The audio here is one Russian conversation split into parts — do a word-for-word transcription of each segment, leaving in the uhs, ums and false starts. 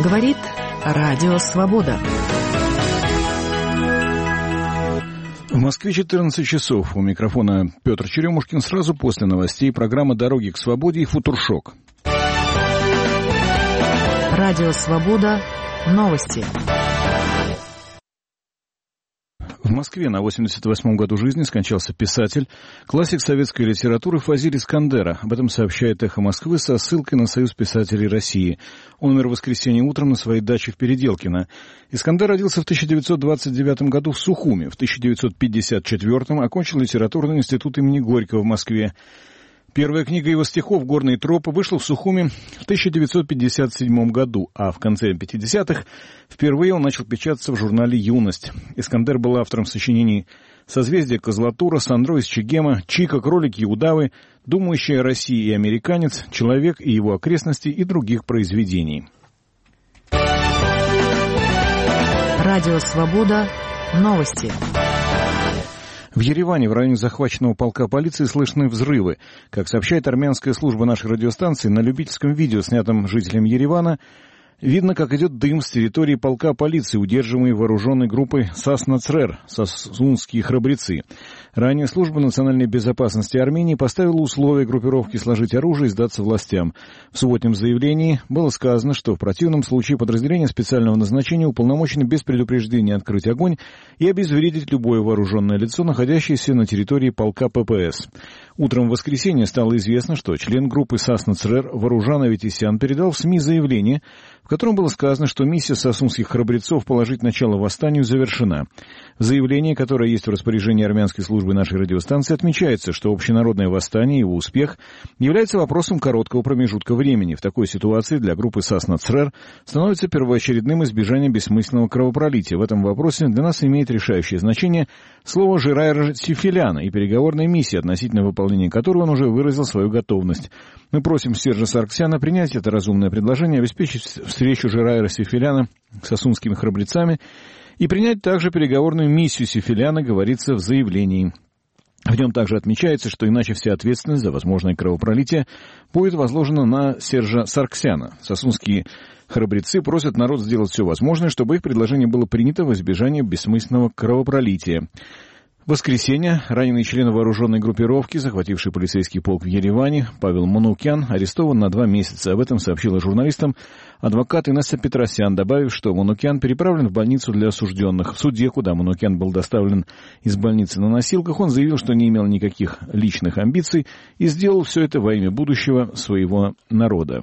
Говорит Радио Свобода. В Москве четырнадцать часов. У микрофона Петр Черемушкин. Сразу после новостей программа «Дороги к свободе» и «Футуршок». Радио Свобода. Новости. В Москве на восемьдесят восьмом году жизни скончался писатель, классик советской литературы Фазиль Искандера. Об этом сообщает «Эхо Москвы» со ссылкой на Союз писателей России. Он умер в воскресенье утром на своей даче в Переделкино. Искандер родился в тысяча девятьсот двадцать девятом году в Сухуми. В тысяча девятьсот пятьдесят четвёртом окончил литературный институт имени Горького в Москве. Первая книга его стихов «Горные тропы» вышла в Сухуми в тысяча девятьсот пятьдесят седьмом году, а в конце пятидесятых впервые он начал печататься в журнале «Юность». Искандер был автором сочинений «Созвездие Козлатура», «Сандро из Чегема», «Чика», «Кролики и удавы», «Думающая Россия и американец», «Человек и его окрестности» и других произведений. Радио Свобода. Новости. В Ереване в районе захваченного полка полиции слышны взрывы. Как сообщает армянская служба нашей радиостанции, на любительском видео, снятом жителям Еревана, видно, как идет дым с территории полка полиции, удерживаемой вооруженной группой САС-Нацрер, сасунские храбрецы. Ранее служба национальной безопасности Армении поставила условия группировки сложить оружие и сдаться властям. В субботнем заявлении было сказано, что в противном случае подразделения специального назначения уполномочены без предупреждения открыть огонь и обезвредить любое вооруженное лицо, находящееся на территории полка ППС. Утром в воскресенье стало известно, что член группы САС-Нацрер Варужан Аветисян передал в СМИ заявление, в котором было сказано, что миссия сасунских храбрецов положить начало восстанию завершена. В заявлении, которое есть в распоряжении армянской службы нашей радиостанции, отмечается, что общенародное восстание и его успех является вопросом короткого промежутка времени. В такой ситуации для группы САС-Нацрер становится первоочередным избежание бессмысленного кровопролития. В этом вопросе для нас имеет решающее значение слово Жирайра Сифиляна и переговорная миссия, относительно выполнения которой он уже выразил свою готовность. Мы просим Сержа Сарксяна принять это разумное предложение, обеспечить встречу Жирайра Сифиляна с сасунскими храбрецами и принять также переговорную миссию Сифиляна, говорится в заявлении. В нем также отмечается, что иначе вся ответственность за возможное кровопролитие будет возложена на Сержа Сарксяна. Сасунские храбрецы просят народ сделать все возможное, чтобы их предложение было принято в избежание бессмысленного кровопролития. В воскресенье раненый член вооруженной группировки, захвативший полицейский полк в Ереване, Павел Манукян, арестован на два месяца. Об этом сообщила журналистам адвокат Инесса Петросян, добавив, что Манукян переправлен в больницу для осужденных. В суде, куда Манукян был доставлен из больницы на носилках, он заявил, что не имел никаких личных амбиций и сделал все это во имя будущего своего народа.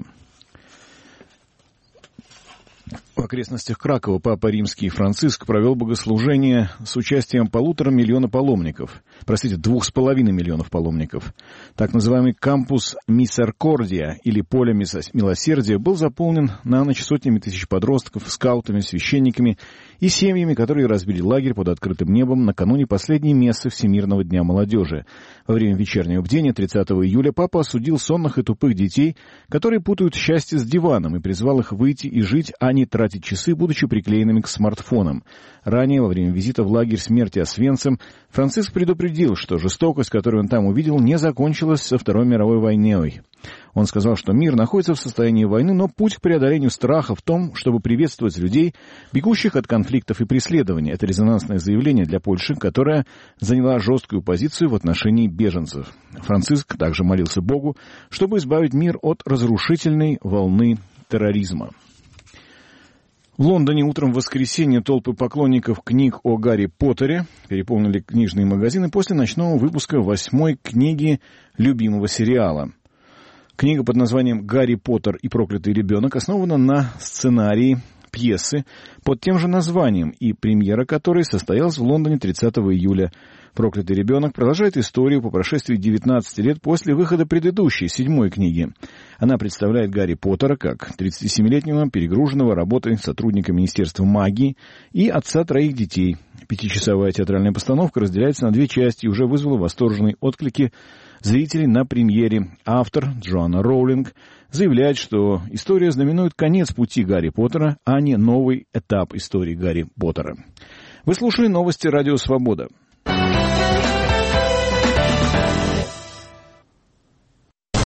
В окрестностях Кракова папа римский Франциск провел богослужение с участием полутора миллиона паломников. Простите, двух с половиной миллионов паломников. Так называемый кампус Мисеркордия или поле милосердия был заполнен на ночь сотнями тысяч подростков, скаутами, священниками и семьями, которые разбили лагерь под открытым небом накануне последней мессы Всемирного дня молодежи. Во время вечернего бдения тридцатого июля папа осудил сонных и тупых детей, которые путают счастье с диваном, и призвал их выйти и жить, а не тратить часы, будучи приклеенными к смартфонам. Ранее, во время визита в лагерь смерти Освенцим, Франциск предупредил, что жестокость, которую он там увидел, не закончилась со Второй мировой войной. Он сказал, что мир находится в состоянии войны, но путь к преодолению страха в том, чтобы приветствовать людей, бегущих от конфликтов и преследований. Это резонансное заявление для Польши, которая заняла жесткую позицию в отношении беженцев. Франциск также молился Богу, чтобы избавить мир от разрушительной волны терроризма. В Лондоне утром в воскресенье толпы поклонников книг о Гарри Поттере переполнили книжные магазины после ночного выпуска восьмой книги любимого сериала. Книга под названием «Гарри Поттер и проклятый ребенок» основана на сценарии пьесы под тем же названием, и премьера которой состоялась в Лондоне тридцатого июля. «Проклятый ребенок» продолжает историю по прошествии девятнадцати лет после выхода предыдущей, седьмой книги. Она представляет Гарри Поттера как тридцатисемилетнего, перегруженного работой сотрудника Министерства магии и отца троих детей. Пятичасовая театральная постановка разделяется на две части и уже вызвала восторженные отклики зрителей на премьере. Автор Джоанна Роулинг заявляет, что история знаменует конец пути Гарри Поттера, а не новый этап истории Гарри Поттера. Вы слушали новости «Радио Свобода».